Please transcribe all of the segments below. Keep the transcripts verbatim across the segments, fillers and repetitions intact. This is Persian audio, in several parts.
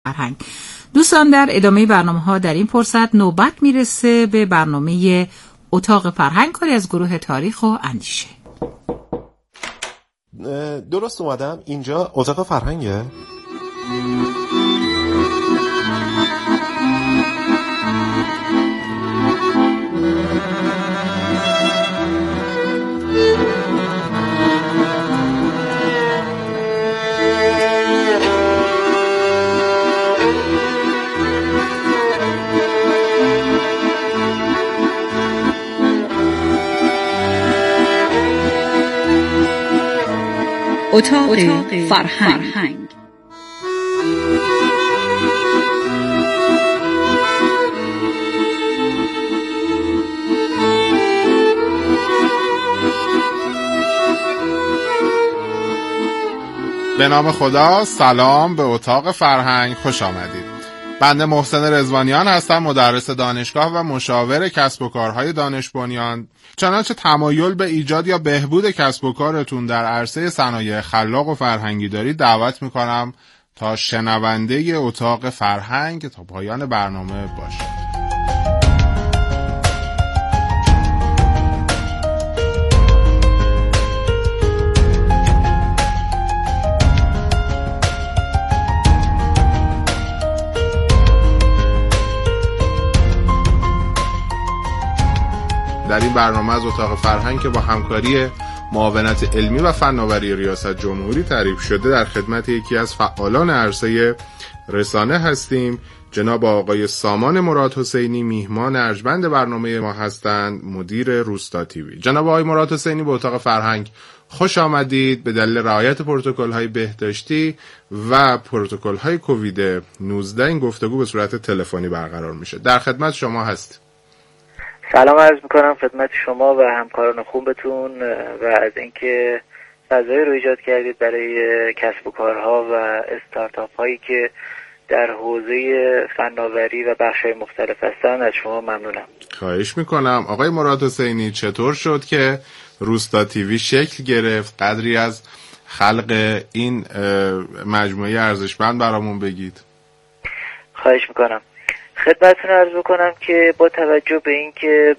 فرهنگ. دوستان، در ادامه برنامه‌ها در این فرصت نوبت میرسه به برنامه اتاق فرهنگ، کاری از گروه تاریخ و اندیشه. درست اومدم؟ اینجا اتاق فرهنگه؟ اتاق, اتاق فرهنگ, فرهنگ. به نام خدا، سلام، به اتاق فرهنگ خوش آمدید. بنده محسن رضوانیان هستم، مدرس دانشگاه و مشاور کسب و کارهای دانش بنیان. چنانچه تمایل به ایجاد یا بهبود کسب و کارتون در عرصه صنایع خلاق و فرهنگی دارید، دعوت میکنم تا شنونده اتاق فرهنگ تا پایان برنامه باشید. در این برنامه از اتاق فرهنگ که با همکاری معاونت علمی و فناوری ریاست جمهوری تعریف شده در خدمت یکی از فعالان عرصه رسانه هستیم. جناب آقای سامان مراد حسینی میهمان ارجمند برنامه ما هستند، مدیر روستا تیوی. جناب آقای مراد حسینی، به اتاق فرهنگ خوش آمدید. به دلیل رعایت پروتکل‌های بهداشتی و پروتکل‌های کووید نوزده این گفتگو به صورت تلفنی برقرار میشه. در خدمت شما هستیم. سلام عرض میکنم خدمت شما و همکاران خوبتون و از اینکه فضایی رو ایجاد کردید برای کسب و کارها و استارتاپ هایی که در حوزه فناوری و بخش‌های مختلف هستن. از شما ممنونم. خواهش میکنم. آقای مراد حسینی، چطور شد که روستا تیوی شکل گرفت؟ قدری از خلق این مجموعه ارزشمند برامون بگید. خواهش میکنم. خدمتتون عرض بکنم که با توجه به اینکه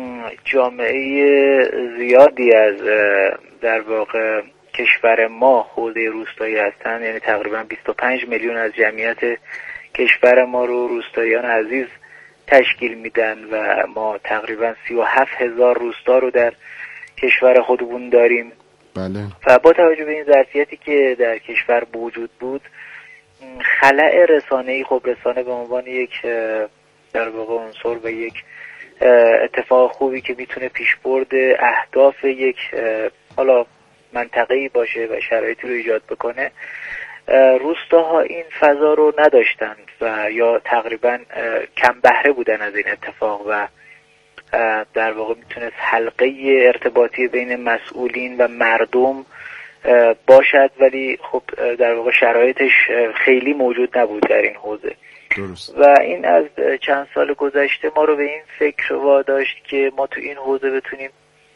جامعه زیادی از در واقع کشور ما حوزه روستایی هستن، یعنی تقریبا بیست و پنج میلیون از جمعیت کشور ما رو روستاییان عزیز تشکیل میدن و ما تقریبا سی و هفت هزار روستا رو در کشور خودمون داریم. بله. و با توجه به این ظرفیتی که در کشور وجود بود، خلأ رسانه‌ای، خب رسانه به عنوان یک در واقع عنصر و یک اتفاق خوبی که میتونه پیشبرد اهداف یک حالا منطقه‌ای باشه و شرایطی رو ایجاد بکنه، روستاها این فضا رو نداشتند و یا تقریبا کم بهره بودن از این اتفاق و در واقع میتونست حلقه ارتباطی بین مسئولین و مردم باشد، ولی خب در واقع شرایطش خیلی موجود نبود در این حوزه. درست. و این از چند سال گذشته ما رو به این فکر واداشت که ما تو این حوزه بتونیم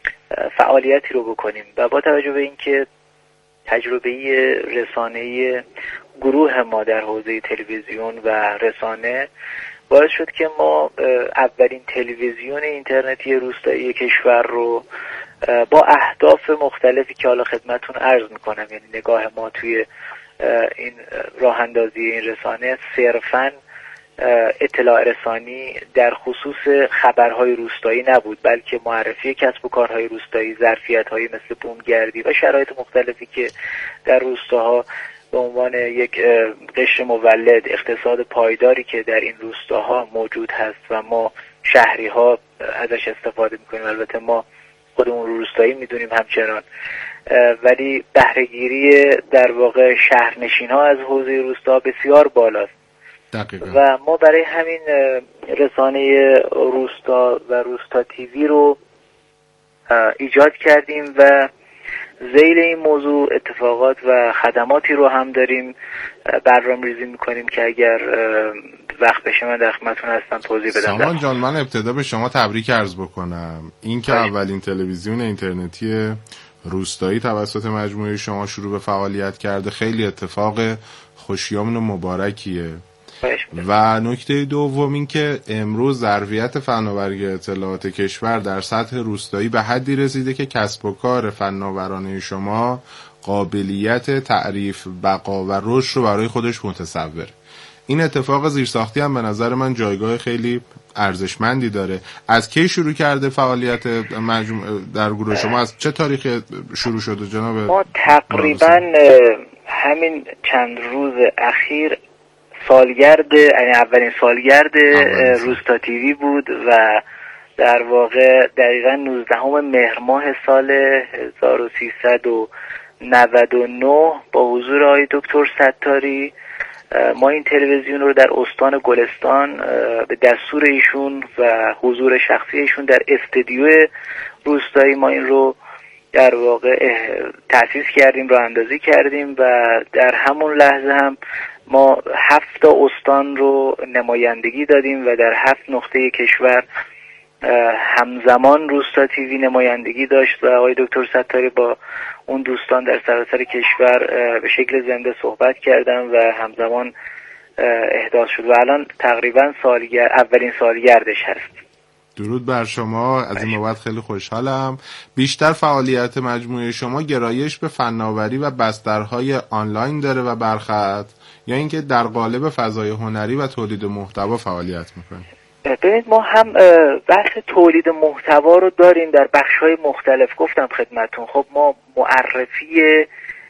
فعالیتی رو بکنیم و با توجه به اینکه تجربه رسانه‌ای گروه ما در حوزه تلویزیون و رسانه باعث شد که ما اولین تلویزیون اینترنتی روستایی کشور رو با اهداف مختلفی که حالا خدمتون عرض میکنم، یعنی نگاه ما توی این راه اندازی این رسانه صرفاً اطلاع رسانی در خصوص خبرهای روستایی نبود، بلکه معرفی کسب و کارهای روستایی، ظرفیت‌هایی مثل بومگردی و شرایط مختلفی که در روستاها به عنوان یک قشر مولد، اقتصاد پایداری که در این روستاها موجود هست و ما شهری‌ها ازش استفاده میکنیم. البته ما خودمون رو روستایی میدونیم همچنان، ولی بهره‌گیری در واقع شهرنشین‌ها از حوزه روستا بسیار بالاست. دقیقا. و ما برای همین رسانه روستا و روستا تیوی رو ایجاد کردیم و ذیل این موضوع اتفاقات و خدماتی رو هم داریم برنامه‌ریزی میکنیم که اگر وقت بشه من در خدمتتون هستم توضیح بدم. سامان جان، من ابتدا به شما تبریک عرض بکنم. این که اولین تلویزیون اینترنتی روستایی توسط مجموعه شما شروع به فعالیت کرده خیلی اتفاق خوشیامن و مبارکیه. و نکته دوم این که امروز ظرفیت فناوری اطلاعات کشور در سطح روستایی به حدی رسیده که کسب و کار فناورانه شما قابلیت تعریف، بقا و رشد رو برای خودش متصوره. این اتفاق زیرساختی هم به نظر من جایگاه خیلی ارزشمندی داره. از کی شروع کرده فعالیت مجموعه در گروه شما؟ از چه تاریخ شروع شده جناب؟ ما تقریبا همین چند روز اخیر سالگرد، یعنی اولین سالگرد روستا تیوی بود و در واقع دقیقا نوزدهم مهر ماه سال هزار و سیصد و نود و نه با حضور آقای دکتر ستاری ما این تلویزیون رو در استان گلستان به دستور ایشون و حضور شخصی ایشون در استودیو روستایی ما این رو در واقع تأسیس کردیم، راه اندازی کردیم و در همون لحظه هم ما هفت تا استان رو نمایندگی دادیم و در هفت نقطه کشور همزمان روستا تیوی نمایندگی داشت و آقای دکتر ستاری با اون دوستان در سراسر کشور به شکل زنده صحبت کردن و همزمان احداث شد و الان تقریبا سالگرد، اولین سالگردش هست. درود بر شما. از این بابت خیلی خوشحالم. بیشتر فعالیت مجموعه شما گرایش به فناوری و بسترهای آنلاین داره و برخط، یا اینکه در قالب فضای هنری و تولید محتوا فعالیت میکنید؟ ببینید ما هم بحث تولید محتوا رو داریم در بخش‌های مختلف. گفتم خدمتون خب ما معرفی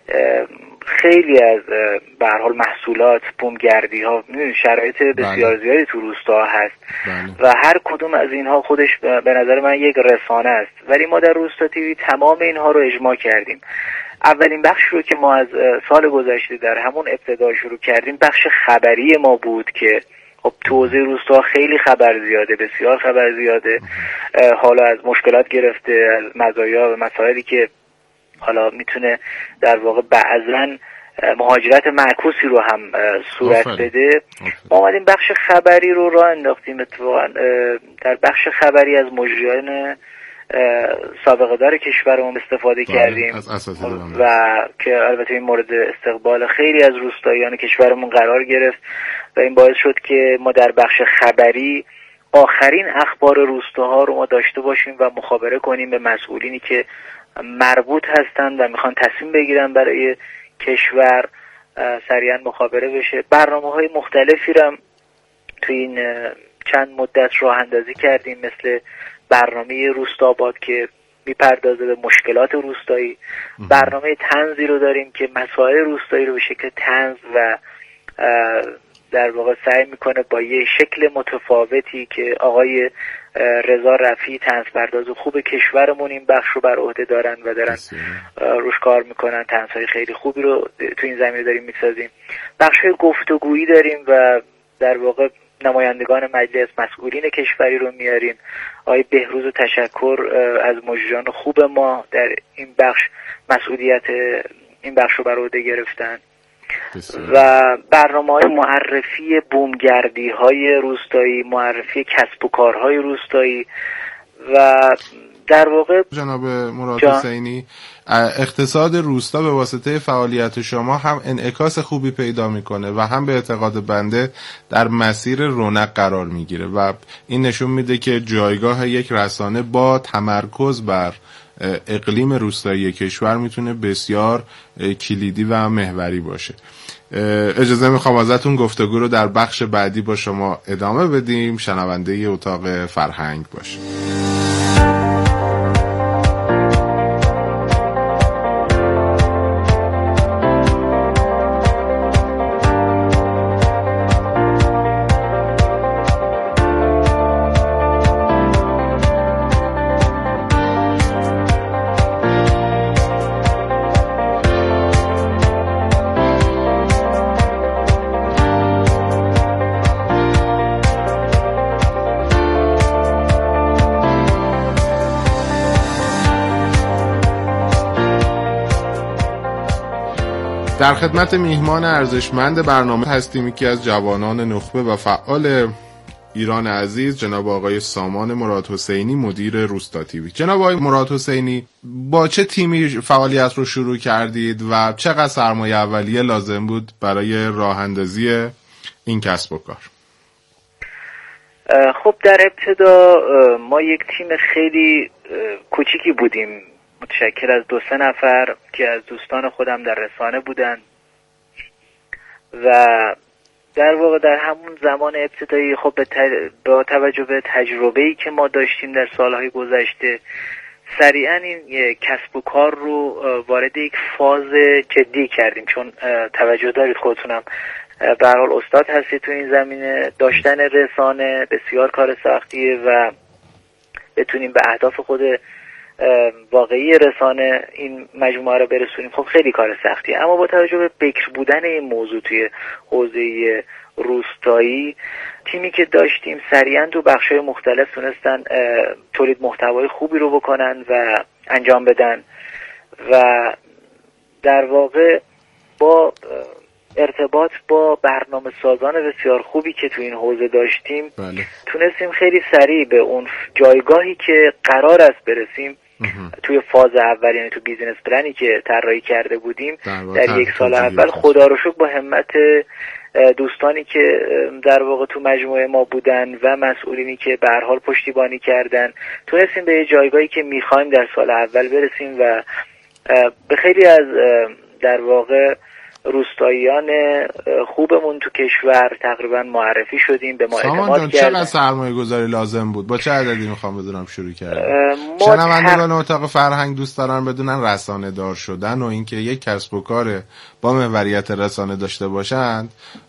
خیلی از به هر حال محصولات، بومگردی ها، شرایط بسیار زیادی تو روستا هست بله. و هر کدوم از اینها خودش به نظر من یک رسانه است، ولی ما در روستا تیوی تمام اینها رو اجماع کردیم. اولین بخش رو که ما از سال گذشته در همون ابتدا شروع کردیم بخش خبری ما بود که خب تو حوزه روستا خیلی خبر زیاده، بسیار خبر زیاده، حالا از مشکلات گرفته، از مزایا و مسائلی که حالا میتونه در واقع بعضن مهاجرت معکوسی رو هم صورت آفره. بده. ما آمدیم بخش خبری رو راه انداختیم. اتفاقا در بخش خبری از مجریان سابقه دار کشورمون استفاده کردیم و که البته این مورد استقبال خیلی از روستاییان کشورمون قرار گرفت و این باعث شد که ما در بخش خبری آخرین اخبار روستاها رو ما داشته باشیم و مخابره کنیم به مسئولینی که مربوط هستند و میخوان تصمیم بگیرن برای کشور، سریعا مخابره بشه. برنامه‌های مختلفی رو تو این چند مدت راه اندازی کردیم، مثل برنامه روستاباد که میپردازه به مشکلات روستایی، برنامه طنزی رو داریم که مسائل روستایی رو به شکل طنز و در واقع سعی میکنه با یه شکل متفاوتی که آقای رضا رفیعی طنزپرداز خوب کشورمون این بخش رو بر عهده دارن و دارن روش کار میکنن، طنزهای خیلی خوبی رو تو این زمینه داریم میسازیم. بخش‌های گفتگویی داریم و در واقع نمایندگان مجلس، مسئولین کشوری رو میاریم. آقای بهروز و تشکر از مجریان خوب ما در این بخش مسئولیت این بخش رو بر عهده گرفتن و برنامه‌های معرفی بومگردی‌های روستایی، معرفی کسب و کارهای روستایی و در واقع جناب مراد حسینی اقتصاد روستا به واسطه فعالیت شما هم انعکاس خوبی پیدا میکنه و هم به اعتقاد بنده در مسیر رونق قرار میگیره و این نشون میده که جایگاه یک رسانه با تمرکز بر اقلیم روستایی کشور میتونه بسیار کلیدی و محوری باشه. اجازه میخوام ازتون گفتگو رو در بخش بعدی با شما ادامه بدیم. شنونده اتاق فرهنگ باشید. در خدمت میهمان ارزشمند برنامه هستیم یکی از جوانان نخبه و فعال ایران عزیز، جناب آقای سامان مراد حسینی، مدیر روستا تیوی. جناب آقای مراد حسینی، با چه تیمی فعالیت رو شروع کردید و چقدر سرمایه اولیه لازم بود برای راه اندازی این کسب و کار؟ خب در ابتدا ما یک تیم خیلی کوچیکی بودیم، متشکل از دو سه نفر که از دوستان خودم در رسانه بودن و در واقع در همون زمان ابتدایی خب با توجه به تجربه‌ای که ما داشتیم در سالهای گذشته سریعا این کسب و کار رو وارد یک فاز جدی کردیم، چون توجه دارید خودتونم به هر حال استاد هستید تو این زمینه، داشتن رسانه بسیار کار سختیه و بتونیم به اهداف خود واقعی رسانه این مجموعه رو برسونیم خب خیلی کار سختیه. اما با توجه به بکر بودن این موضوع توی حوزه روستایی، تیمی که داشتیم سریعا تو بخش‌های مختلف تونستن تولید محتوای خوبی رو بکنن و انجام بدن و در واقع با ارتباط با برنامه سازان بسیار خوبی که تو این حوزه داشتیم بله. تونستیم خیلی سریع به اون جایگاهی که قرار است برسیم توی فاز اول، یعنی تو بیزینس پلنی که طراحی کرده بودیم در, در یک سال اول، خدا رو شکر با همت دوستانی که در واقع تو مجموعه ما بودن و مسئولینی که به هر حال پشتیبانی کردن تونستیم به یه جایگاهی که میخوایم در سال اول برسیم و به خیلی از در واقع روستاییان خوبمون تو کشور تقریبا معرفی شدیم، به ما اعتماد کردن. چقدر سرمایه گذاری لازم بود؟ با چه عددی میخوام بدونم شروع کردیم؟ شنوندگان اتاق فرهنگ دوست دارن بدونن رسانه دار شدن و اینکه یک کسب و کار با محوریت رسانه داشته باشند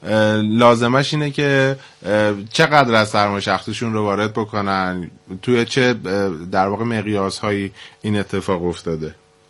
لازمش اینه که چقدر از سرمایه شخصیشون رو وارد بکنن، توی چه در واقع مقیاس‌هایی این اتفاق افتاده؟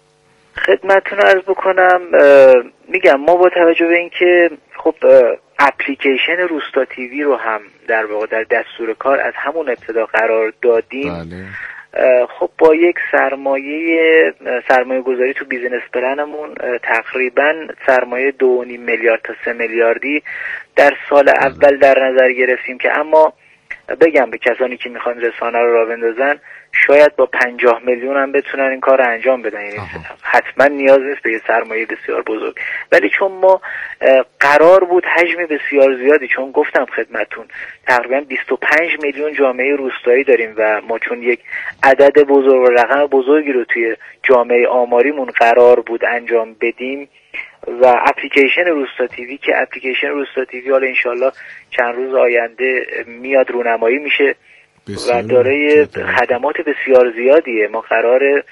خدمتتون عرض بکنم، میگم ما با توجه به اینکه خب اپلیکیشن روستا تیوی رو هم در واقع در دستور کار از همون ابتدا قرار دادیم. بله. خب با یک سرمایه سرمایه گذاری تو بیزینس پلنمون تقریبا سرمایه دو و نیم میلیارد تا سه میلیاردی در سال بله. اول در نظر گرفتیم که اما بگم به کسانی که میخوان رسانه رو راه بندازن شاید با پنجاه میلیون هم بتونن این کار رو انجام بدن، یعنی حتما نیاز نیست به یه سرمایه بسیار بزرگ، ولی چون ما قرار بود حجم بسیار زیادی، چون گفتم خدمتون تقریبا بیست و پنج میلیون جامعه روستایی داریم و ما چون یک عدد بزرگ و رقم بزرگی رو توی جامعه آماریمون قرار بود انجام بدیم و اپلیکیشن روستا تیوی که اپلیکیشن روستا تیوی حالا انشالله چند روز آینده میاد رونمایی میشه و دارای خدمات بسیار زیادیه. ما قرار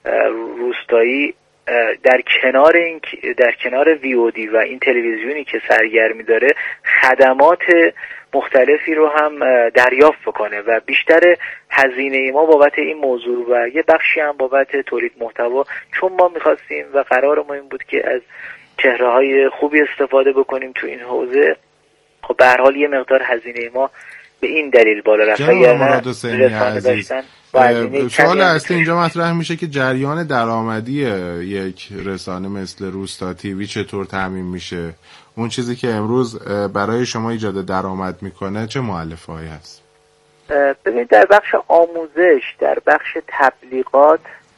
روستایی در کنار این در کنار وی او دی و این تلویزیونی که سرگرمی داره خدمات مختلفی رو هم دریافت بکنه و بیشتر هزینه ما بابت این موضوع و یه بخشی هم بابت تولید محتوا، چون ما میخواستیم و قرار ما این بود که از چهره‌های خوبی استفاده بکنیم تو این حوزه، خب به هر حال یه مقدار هزینه ما به این دلیل بالا رفت. جناب مراد حسینی عزیز، سوال اصلی اینجا مطرح میشه که جریان درآمدی یک رسانه مثل روستا تیوی چطور تامین میشه؟ اون چیزی که امروز برای شما ایجاد درآمد میکنه چه مؤلفه‌ای هست؟ ببینید در بخش آموزش، در بخش تبلیغات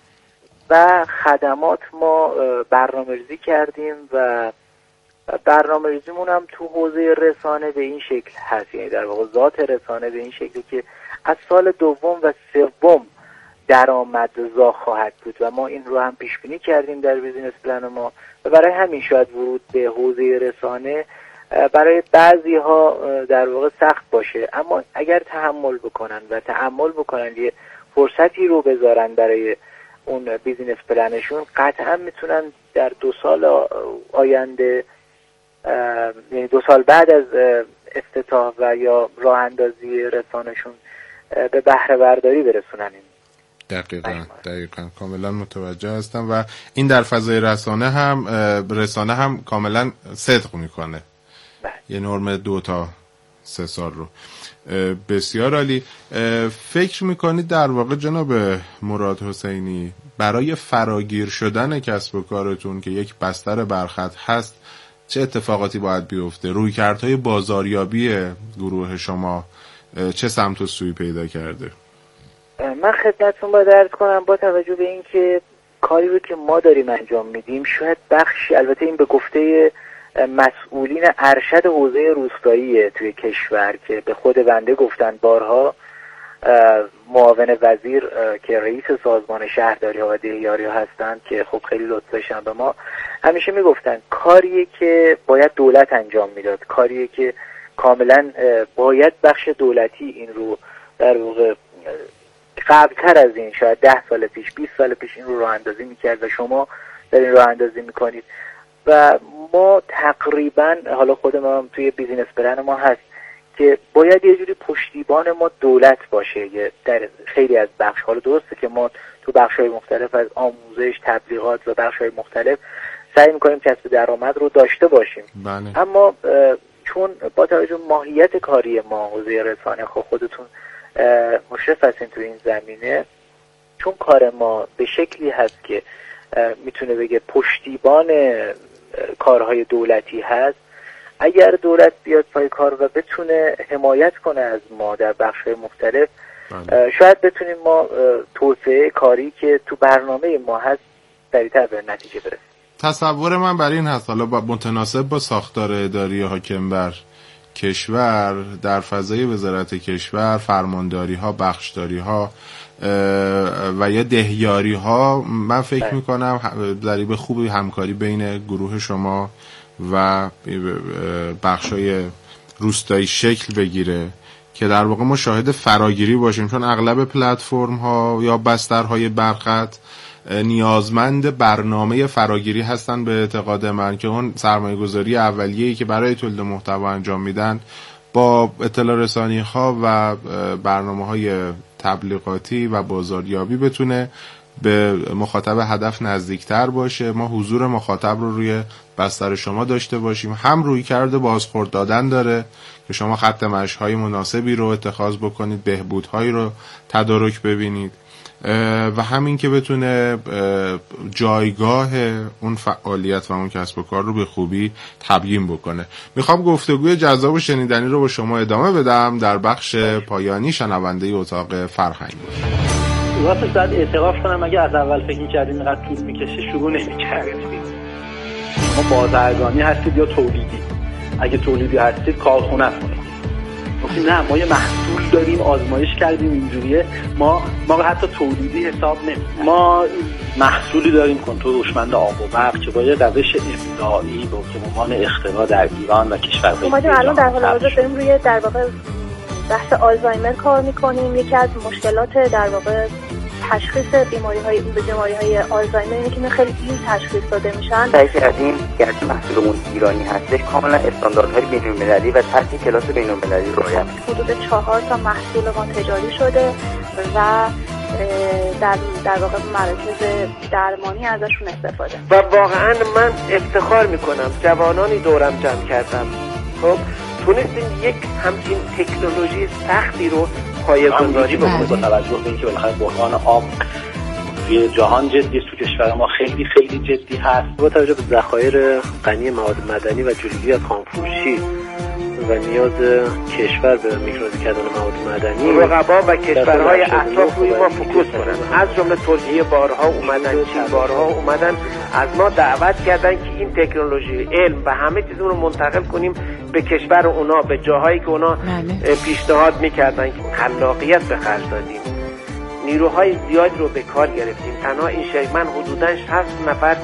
و خدمات ما برنامه‌ریزی کردیم و برنامه‌ریزیمون هم تو حوزه رسانه به این شکل هست، یعنی در واقع ذات رسانه به این شکلی که از سال دوم و سوم درآمدزا خواهد بود و ما این رو هم پیش بینی کردیم در بیزینس پلن ما و برای همین شاید ورود به حوزه رسانه برای بعضی ها در واقع سخت باشه، اما اگر تحمل بکنن و تأمل بکنن یه فرصتی رو بذارن برای اون بیزینس پلنشون، قطعا میتونن در دو سال آینده، یعنی دو سال بعد از افتتاح و یا راه اندازی رسانه‌شون به بهره برداری برسونن. دقیقاً دقیقاً کاملا متوجه هستم و این در فضای رسانه هم رسانه هم کاملا صدق میکنه. بله. یه نرم دو تا سه سال رو. بسیار عالی. فکر میکنید در واقع جناب مراد حسینی برای فراگیر شدن کسب و کارتون که یک بستر برخط هست چه اتفاقاتی باید بیفته؟ رویکردهای بازاریابی گروه شما چه سمت و سوی پیدا کرده؟ من خدمتتون باید عرض کنم با توجه به این که کاری رو که ما داریم انجام میدیم شاید بخشی، البته این به گفته مسئولین ارشد حوزه روستایی توی کشور که به خود بنده گفتن بارها، معاون وزیر که رئیس سازمان شهرداری ها و دهیاری ها هستند که خب خیلی لطف داشتن به ما، همیشه میگفتن کاریه که باید دولت انجام میداد، کاریه که کاملا باید بخش دولتی این رو در واقع قبلتر از این، شاید ده سال پیش بیست سال پیش این رو راه اندازی میکرد و شما در این راه اندازی میکنید و ما تقریبا، حالا خود ما توی بیزینس پلن ما هست که باید یه جوری پشتیبان ما دولت باشه در خیلی از بخش. حالا درسته که ما تو بخش‌های مختلف از آموزش، تبلیغات و بخش‌های مختلف سعی می‌کنیم کسب درآمد رو داشته باشیم، بله. اما چون با توجه ماهیت کاری ما حوزه رسانه، خب خودتون مشرف هستین تو این زمینه، چون کار ما به شکلی هست که میتونه بگه پشتیبان کارهای دولتی هست، اگر دولت بیاد پای کار و بتونه حمایت کنه از ما در بخش‌های مختلف، بله. شاید بتونیم ما توسعه کاری که تو برنامه ما هست سریعتر به نتیجه برسیم. تصور من بر این هست، حالا با متناسب با ساختار اداری حاکم بر کشور در فضای وزارت کشور، فرمانداری ها، بخشداری ها و یا دهیاری ها، من فکر میکنم ضریب خوبی همکاری بین گروه شما و بخشای روستایی شکل بگیره که در واقع ما شاهد فراگیری باشیم، چون اغلب پلتفرم ها یا بسترهای برخط نیازمند برنامه فراگیری هستن به اعتقاد من، که اون سرمایه گذاری اولیه‌ای که برای تولید محتوا انجام میدن با اطلاع رسانی ها و برنامه های تبلیغاتی و بازاریابی بتونه به مخاطب هدف نزدیکتر باشه، ما حضور مخاطب رو روی بستر شما داشته باشیم. هم روی کرده بازخورد دادن داره که شما خط مشی‌های مناسبی رو اتخاذ بکنید، بهبودهایی رو تدارک ببینید، و همین که بتونه جایگاه اون فعالیت و اون کسب و کار رو به خوبی تبیین بکنه. میخوام گفتگوی جذاب و شنیدنی رو با شما ادامه بدم در بخش پایانی شنونده اتاق فرهنگ. واسه بعد اعتراف کنم اگه از اول فکر می‌کردیم اینقدر طول می‌کشه شروع نمی‌کردیم. ما بازرگانی هستید یا تولیدی؟ اگه تولیدی هستید کارخونه است. گفتیم نه، ما یه محصول داریم، آزمایش کردیم اینجوریه، ما ما حتی تولیدی حساب نمی‌کنیم. ما محصولی داریم، کنترل هوشمند آب و برق که با یه روش ابداعی به عنوان اختراع در ایران و کشورهای ما الان در حال حاضر داریم روی در واقع بحث آلزایمر کار می‌کنیم. یکی از مشکلات در واقع تشخیص بیماری‌های بیماری‌های آلزایمر اینه که خیلی دیر تشخیص داده میشن. سعی کردیم گرچه محصولمون ایرانی هستش کاملا استانداردهای بین‌المللی و سطح کلاس بین‌المللی رو رعایت کنیم. حدود چهار تا محصول ما تجاری شده و در در واقع مراکز درمانی ازشون استفاده. و واقعا من افتخار میکنم جوانانی دورم جمع کردم، خب تونستیم یک همچین تکنولوژی سختی رو پایه‌گذاری بکنیم. با توجه به اینکه بالاخره بحران آب توی جهان جدی، تو کشور ما خیلی خیلی جدی هست، با توجه به ذخایر غنی مواد مدنی و جلوگیری از خامفروشی و نیاز کشور به میکروزی کردن مواد مدنی، رقبا و کشورهای اطراف روی ما فوکوس کنن. از جمله ترکیه بارها اومدن، چین بارها اومدن، از ما دعوت کردن که این تکنولوژی، علم و همه چیز رو منتقل کنیم به کشور اونا، به جاهایی که اونا پیشنهاد میکردن. خلاقیت به خرج دادیم، نیروهای زیادی رو به کار گرفتیم. تنها این شرکت من حدوداً شصت نفر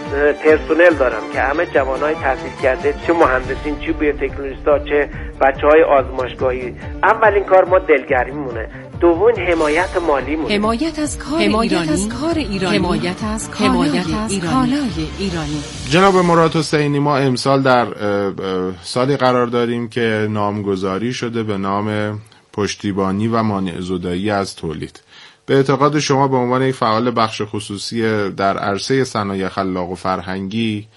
پرسنل دارم که همه جوانای تحصیل کرده، چه مهندسین، چه بیوتکنولوژیست‌ها، چه بچهای آزمایشگاهی. اولین کار ما دلگرمیمونه، دوم حمایت مالی مونه. حمایت از کار حمایت ایرانی، از کار ایرانی، حمایت از حمایت از کالای ایرانی. جناب مراد حسینی، ما امسال در سالی قرار داریم که نامگذاری شده به نام پشتیبانی و مانع زدایی از تولید. به اعتقاد شما به عنوان یک فعال بخش خصوصی در عرصه صنایع خلاق و فرهنگی،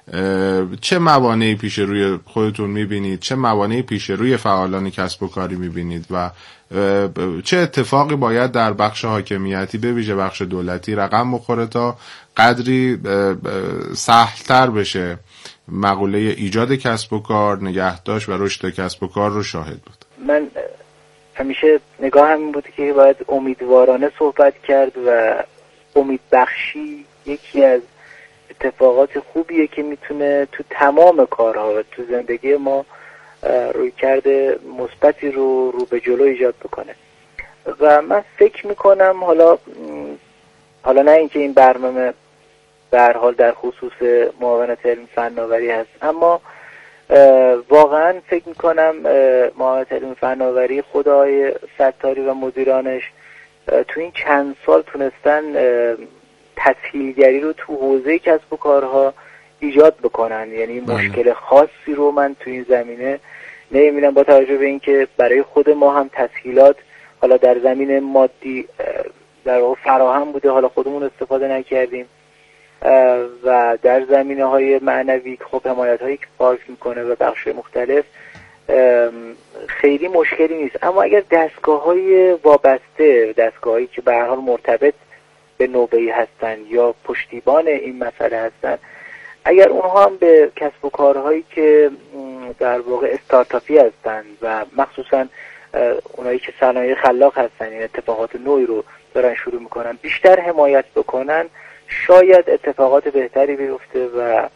چه موانعی پیش روی خودتون میبینید، چه موانعی پیش روی فعالان کسب و کاری میبینید و چه اتفاقی باید در بخش حاکمیتی به ویژه بخش دولتی رقم بخوره تا قدری سهل‌تر بشه مقوله ایجاد کسب و کار، نگهداشت و رشد کسب و کار رو شاهد بود؟ من همیشه نگاه همین بود که باید امیدوارانه صحبت کرد و امید بخشی یکی از اتفاقات خوبیه که میتونه تو تمام کارها و تو زندگی ما روی کرده مثبتی رو رو به جلو ایجاد بکنه. و من فکر میکنم حالا حالا نه اینکه این برنامه به هر حال در خصوص معاونت علمی فناوری هست، اما واقعا فکر میکنم معاونت علمی فناوری خدای ستاری و مدیرانش تو این چند سال تونستن تسهیلگری رو تو حوزه کسب و کارها ایجاد بکنن. یعنی مشکل خاصی رو من تو این زمینه نمیبینم، با توجه به اینکه برای خود ما هم تسهیلات حالا در زمین مادی در واقع فراهم بوده، حالا خودمون استفاده نکردیم، و در زمینه های معنوی خب حمایت هایی که پارک میکنه و بخش مختلف خیلی مشکلی نیست. اما اگر دستگاه های وابسته، دستگاه هایی که به هر حال مرتبط به نوبه‌ای هستن یا پشتیبان این مسئله هستن، اگر اونها هم به کسب و کارهایی که در واقع استارتاپی هستن و مخصوصا اونایی که صنایع خلاق هستن، این اتفاقات نوعی رو دارن شروع میکنن، بیشتر حمایت بکنن، شاید اتفاقات بهتری بیفته و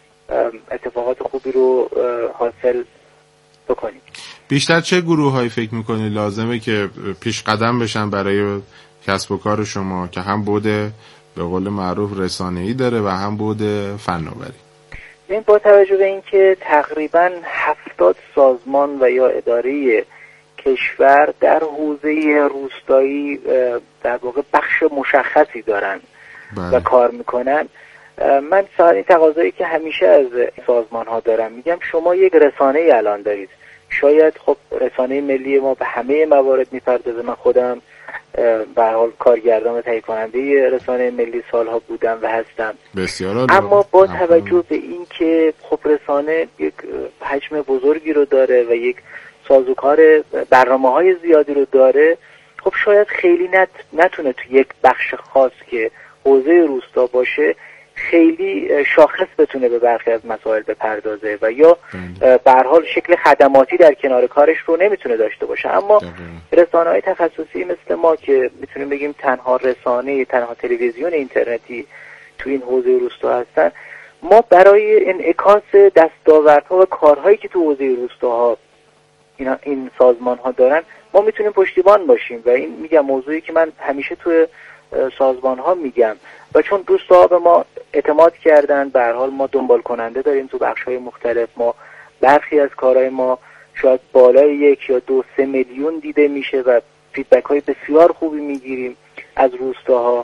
اتفاقات خوبی رو حاصل بکنیم. بیشتر چه گروه هایی فکر میکنی لازمه که پیش قدم بشن برای کسب و کار شما که هم بوده به قول معروف رسانه‌ای داره و هم بوده فناوری؟ این با توجه به اینکه تقریبا هفتاد سازمان و یا اداره کشور در حوزه روستایی در واقع بخش مشخصی دارن بله. و کار میکنن، من سوال این تقاضایی که همیشه از سازمان ها دارم، میگم شما یک رسانه ای الان دارید، شاید خب رسانه ملی ما به همه موارد میپردازه، من خودم به هر حال کارگردان و تهیه کننده رسانه ملی سالها بودم و هستم، بسیار اما با توجه به این که خب رسانه یک حجم بزرگی رو داره و یک سازوکار برنامه های زیادی رو داره، خب شاید خیلی نت نتونه تو یک بخش خاص که حوزه روستا باشه خیلی شاخص بتونه به برخی از مسائل بپردازه و یا به هر حال شکل خدماتی در کنار کارش رو نمیتونه داشته باشه. اما رسانه‌های تخصصی مثل ما که میتونیم بگیم تنها رسانه، تنها تلویزیون اینترنتی تو این حوزه روستا هستن، ما برای انعکاس دستاوردها و کارهایی که تو حوزه روستاها اینا این سازمان ها دارن ما میتونیم پشتیبان باشیم. و این میگم موضوعی که من همیشه تو سازمان ها میگم، و چون روستاها به ما اعتماد کردن، به هر حال ما دنبال کننده داریم تو بخش های مختلف، ما برخی از کارهای ما شاید بالای یک یا دو سه میلیون دیده میشه و فیدبک های بسیار خوبی میگیریم از روستاها.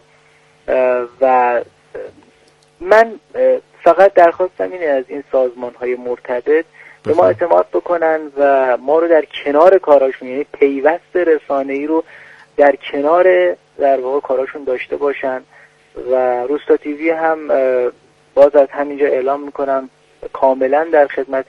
و من فقط درخواستم اینه از این سازمان های مرتبط به ما اعتماد بکنن و ما رو در کنار کاراشون، یعنی پیوست رسانه‌ای رو در کنار در واقع کاراشون داشته باشن. و روستا تیوی هم باز از همینجا اعلام میکنم کاملا در خدمت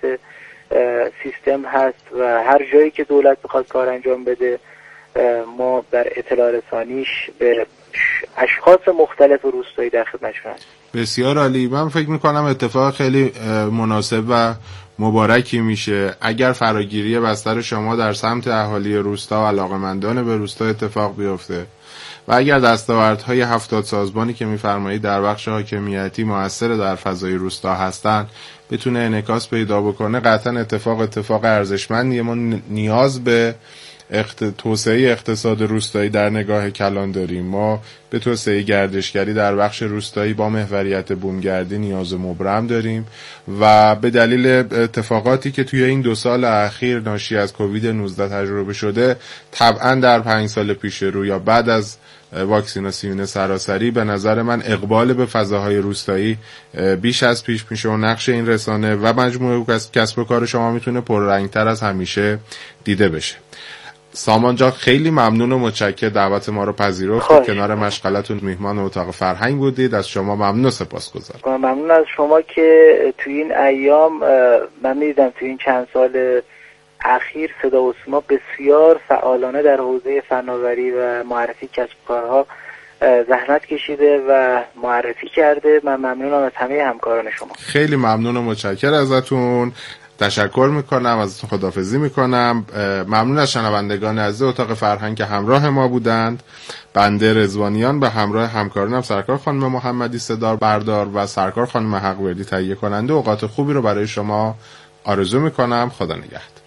سیستم هست و هر جایی که دولت بخواد کار انجام بده ما در اطلاع رسانیش به اشخاص مختلف روستایی در خدمتشون هست. بسیار عالی. من فکر میکنم اتفاق خیلی مناسب و مبارکی میشه اگر فراگیری بستر شما در سمت اهالی روستا و علاقمندان به روستا اتفاق بیفته و اگر دستاوردهای هفتاد سازمانی که میفرمایید در بخش حاکمیتی مؤثر در فضای روستا هستن بتونه انعکاس پیدا بکنه، قطعا اتفاق اتفاق ارزشمندیه. ما نیاز به اخت... توسعه اقتصاد روستایی در نگاه کلان داریم. ما به توسعه گردشگری در بخش روستایی با محوریت بومگردی نیاز مبرم داریم و به دلیل اتفاقاتی که توی این دو سال اخیر ناشی از کووید نوزده تجربه شده، طبعا در پنج سال پیش رو یا بعد از واکسیناسیون سراسری به نظر من اقبال به فضاهای روستایی بیش از پیش میشه و نقش این رسانه و مجموعه کسب و کار شما میتونه پررنگتر از همیشه دیده بشه. سامان جان خیلی ممنون و متشکرم دعوت ما رو پذیرفتید، کنار مشغلتون میهمان اتاق فرهنگ بودید. از شما ممنون و سپاسگزارم. ممنون از شما که تو این ایام من میدیدم تو این چند سال اخیر صدا و سیما بسیار فعالانه در حوزه فناوری و معرفی کسب و کارها زحمت کشیده و معرفی کرده. من ممنونم از همه همکاران شما. خیلی ممنون و متشکرم ازتون. تشکر میکنم، ازتون خداحافظی میکنم. ممنون از شنوندگان عزیز اتاق فرهنگ که همراه ما بودند. بنده رضوانیان به همراه همکارانم سرکار خانم محمدی صدا بردار و سرکار خانم حقوردی تهیه کننده اوقات خوبی رو برای شما آرزو میکنم. خدا نگهدار.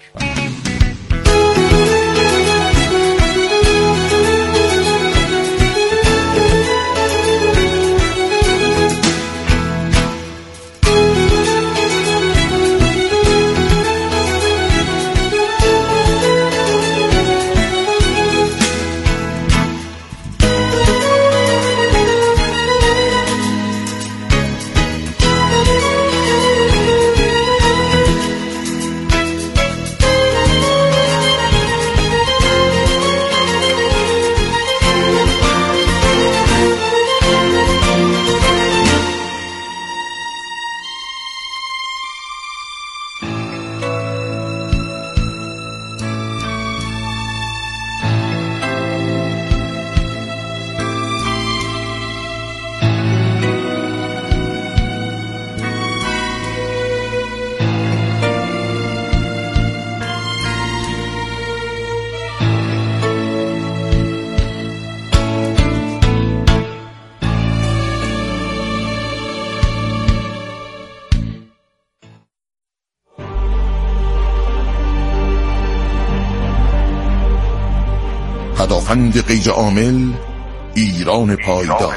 پدافند غیر عامل، ایران پایدار.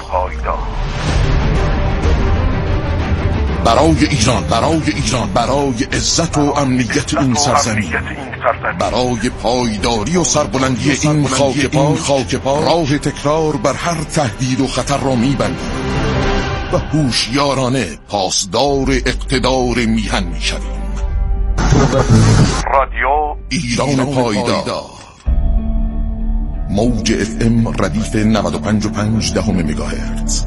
برای ایران، برای ایران، برای عزت و امنیت این سرزمین، برای پایداری و سربلندی این خاک پا، راه تکرار بر هر تهدید و خطر را می‌بندیم و هوشیارانه پاسدار اقتدار میهن می‌شویم. رادیو ایران پایدار، موج اف ام ردیف نود و پنج و پنج دهم مگاهرتز.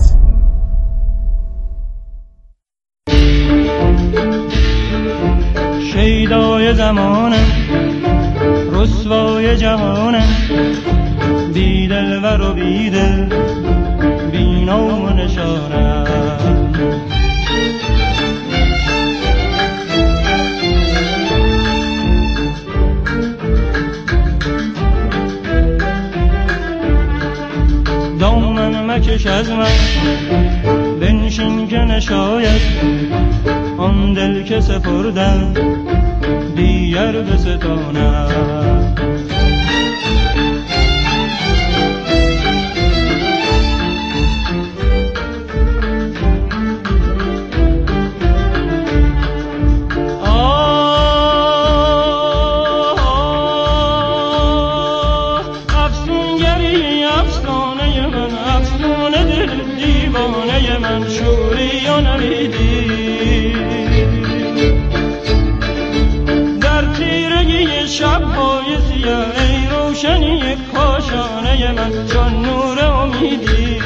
شیدای زمانم، رسوای جهانم، بیدل و بیدل، بی نام و نشانم. دامن مکش از من، بنشین که نشاید آن دل که سپردم دیگر بستانم. شب‌های سیاه ای روشنی کاشانه من، چون نور امیدی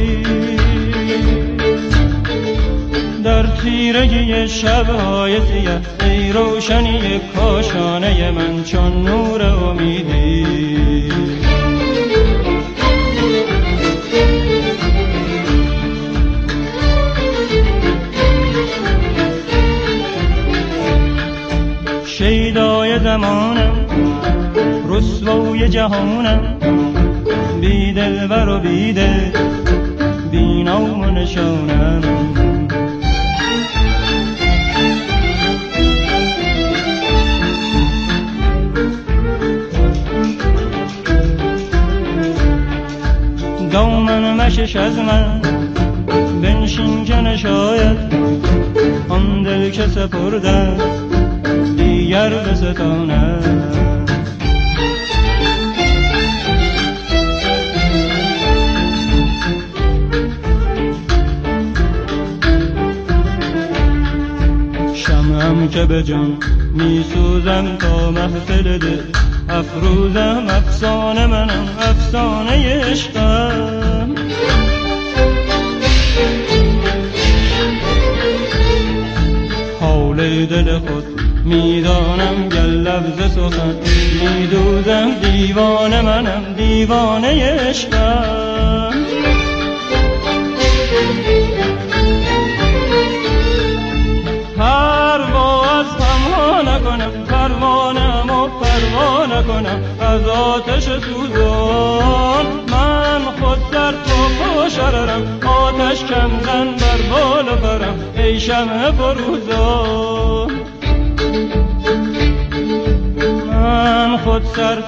در تیرگی شب‌های سیاه ای روشنی کاشانه من، چون نور امیدی. شیدای زمانم، رسوای جهانم، بیدل و بیدل، بی نام و نشانم. دامن مشش از من، بنشین که نشاید آن دل که سپردم دیگر بستانم. شمعم که به جان می سوزم تا محفل دل افروزم، افسانه منم، افسانه عشقم. حال دل خود میدانم گر لفظ سخن میدوزم، دیوانه منم، دیوانه عشقم. پرواز تنها پروا نکنم از آتش سوزان. من خود در تو شررم، آتش کم زن بر بال و پرم ای شمع فروزان. من خود سر